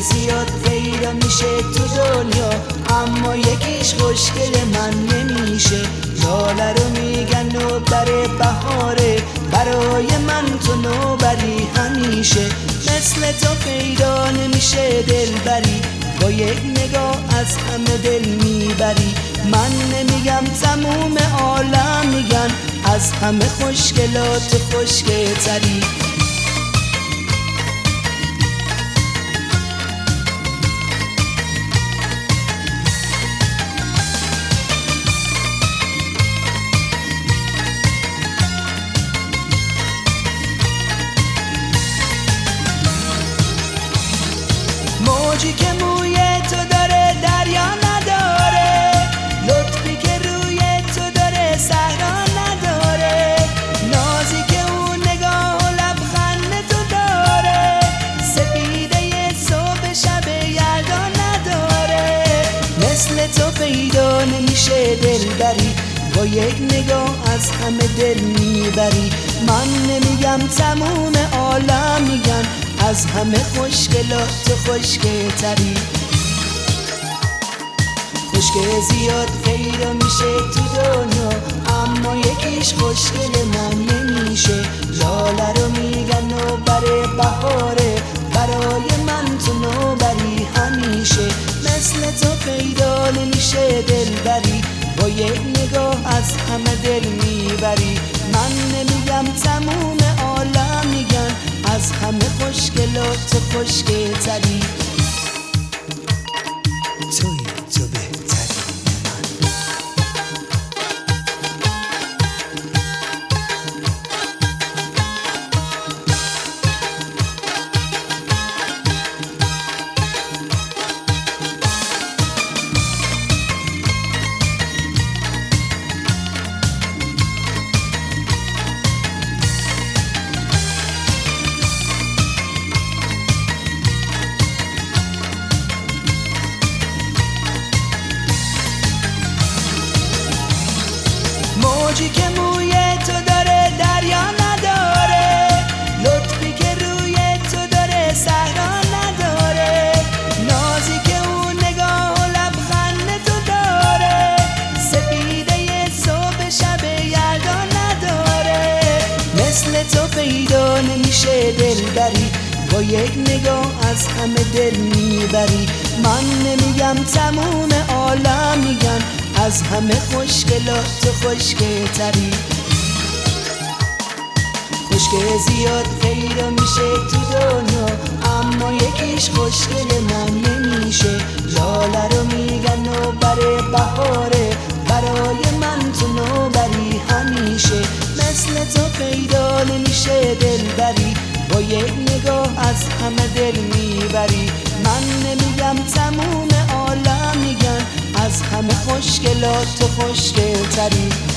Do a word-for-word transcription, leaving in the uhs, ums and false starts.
زیاد پیدا میشه تو دنیا، اما یکیش خوشگل من نمیشه. لاله رو میگن نوبر بهاره، برای من تو نوبری همیشه. مثل تو پیدا نمیشه دلبری، با یک نگاه از همه دل میبری. من نمیگم تموم عالم میگن، از همه خوشگلات خوشگل تری. موجی که موی تو داره دریا نداره، لطفی که روی تو داره صحرا نداره، نازی که اون نگاه و لبخند تو داره، سپیده صبح شب یلدا نداره. مثل تو پیدا نمیشه دلبری، با یک نگاه از همه دل میبری. من نمیگم تموم عالم میگن، از همه خوشگلات خوشگل تری. خوشگل زیاد پیدا میشه تو دنیا، اما یکیش خوشگل من نمیشه. لاله رو میگن نوبر بهاره، برای من تو نوبری همیشه. مثل تو پیدا نمیشه دلبری، با یک نگاه از همه دل میبری. من نمیگم تموم عالم میگن، از همه خوشگلات خوشگل تری. توی تو بهتری من. موجی که موی تو داره دریا نداره، لطفی که روی تو داره صحرا نداره، نازی که اون نگاه و لبخند تو داره، سپیده صبح شب یلدا نداره. مثل تو پیدا نمیشه دلبری، با یک نگاه از همه دل میبری. من نمیگم تموم عالم میگن، از همه خوشگلات خوشگل تری. خوشگل زیاد پیدا میشه تو دنیا، اما یکیش خوشگل من نمیشه. لاله رو میگن نوبر بهاره، برای من تو نوبری همیشه. مثل تو پیدا نمیشه دلبری، با یک نگاه از همه دل میبری. من نمیگم تموم عالم میگن، از همه خوشگلات خوشگل تری.